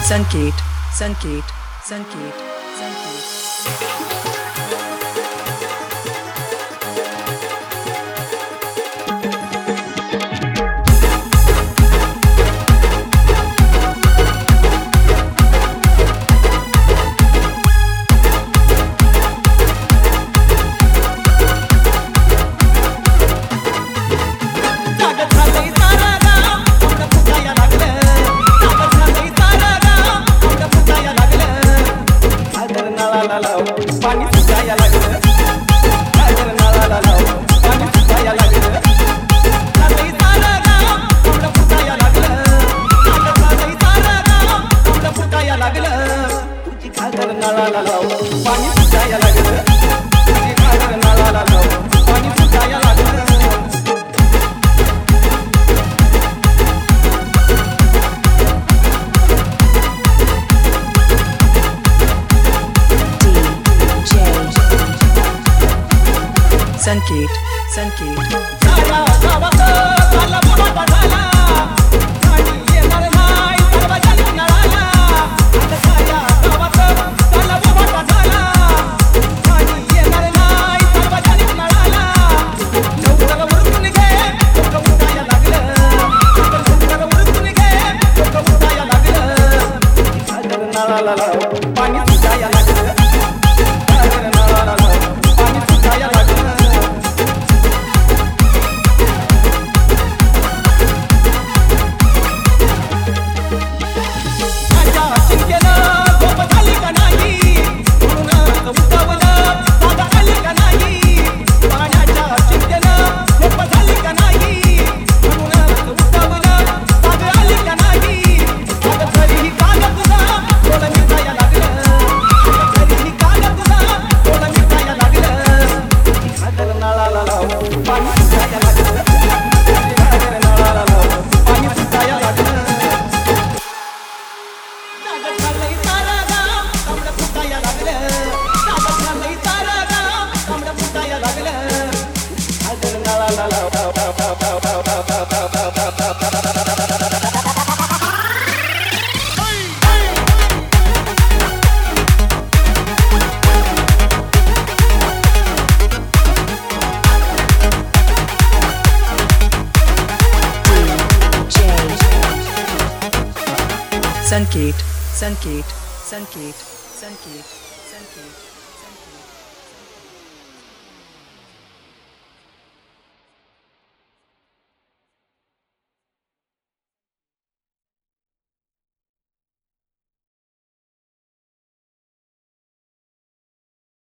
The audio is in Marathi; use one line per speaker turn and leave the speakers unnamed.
संकेत संकेत संकेत संकेत
पाणी सुटाया लागलं सागर नाळाला लाव पाणी सुटाया लागलं सागरी सारा गाव कोंबडं फुटाया लागलं सागरी सारा गाव कोंबडं फुटाया लागलं तुझी सागर नाळाला लाव पाणी सुटाया लागलं तुझी सागर नाळाला लाव पाणी सुटाया लागलं
संकेत संकेत
साया गावात झाला मोठा झाला गाडी येणार नाही दरवाजाने नळाला आता साया गावात झाला मोठा झाला गाडी येणार नाही दरवाजाने नळाला लवकर उरकून घे डोकं उठाया लागलं लवकर उरकून घे डोकं उठाया लागलं सागर नळाला लाव पाणी सुटाया लागलं सागर नळाला लाव पाणी सुटाया लागलं
संकेत संकेत संकेत संकेत संकेत